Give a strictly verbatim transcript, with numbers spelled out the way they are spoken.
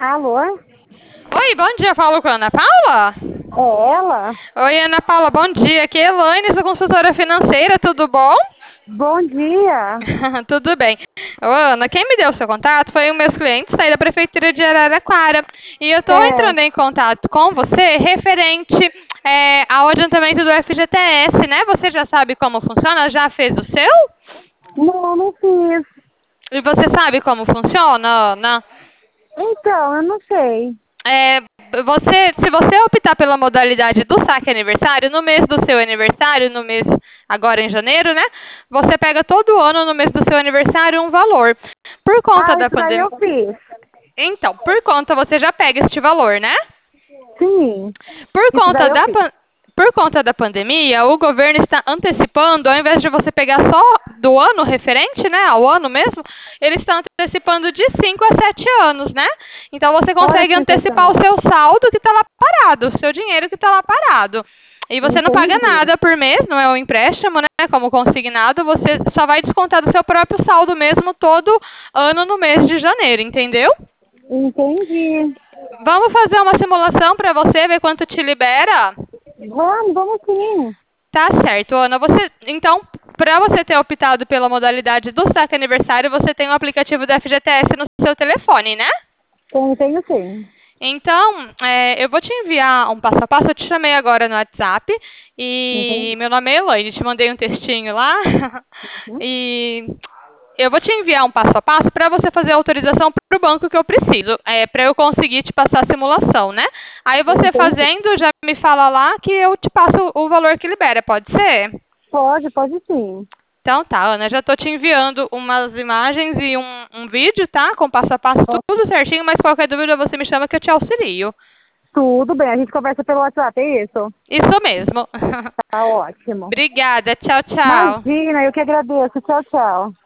Alô? Oi, bom dia, falo com a Ana Paula? É ela? Oi, Ana Paula, bom dia. Aqui é Elaine, sou consultora financeira, tudo bom? Bom dia. Tudo bem. Ô, Ana, quem me deu o seu contato foi um meus clientes aí da Prefeitura de Araraquara. E eu estou É, entrando em contato com você referente é, ao adiantamento do F G T S, né? Você já sabe como funciona? Já fez o seu? não, não fiz. E você sabe como funciona, Ana? Então, eu não sei. É, você, se você optar pela modalidade do saque aniversário, no mês do seu aniversário, no mês agora em janeiro, né? Você pega todo ano no mês do seu aniversário um valor. Por conta Ah, da isso daí pandemia. eu fiz. Então, por conta você já pega este valor, né? Sim, Por isso conta daí eu da fiz. pan- por conta da pandemia, o governo está antecipando, ao invés de você pegar só do ano referente, né, ao ano mesmo, eles estão antecipando de cinco a sete anos, né? Então você Olha consegue que antecipar o sensacional. seu saldo que está lá parado, o seu dinheiro que está lá parado. E você não paga Entendi. nada por mês, não é um empréstimo, né? Como consignado, você só vai descontar do seu próprio saldo mesmo todo ano no mês de janeiro, entendeu? Entendi. Vamos fazer uma simulação para você ver quanto te libera? Vamos, vamos sim. Tá certo, Ana. Você, então, para você ter optado pela modalidade do saque aniversário, você tem o aplicativo do F G T S no seu telefone, né? Tenho, tenho sim. Então, é, eu vou te enviar um passo a passo. Eu te chamei agora no WhatsApp e Entendi. meu nome é Elaine. Te mandei um textinho lá. Uhum. E eu vou te enviar um passo a passo para você fazer a autorização para o banco que eu preciso, é, para eu conseguir te passar a simulação, né? Aí você Entendi. fazendo, já me fala lá que eu te passo o valor que libera, pode ser? Pode, pode sim. Então tá, Ana, já tô te enviando umas imagens e um, um vídeo, tá? Com passo a passo, Ó, tudo certinho, mas qualquer dúvida você me chama que eu te auxilio. tudo bem, a gente conversa pelo WhatsApp, é isso? Isso mesmo. Tá ótimo. Obrigada, tchau, tchau. Imagina, eu que agradeço. Tchau, tchau.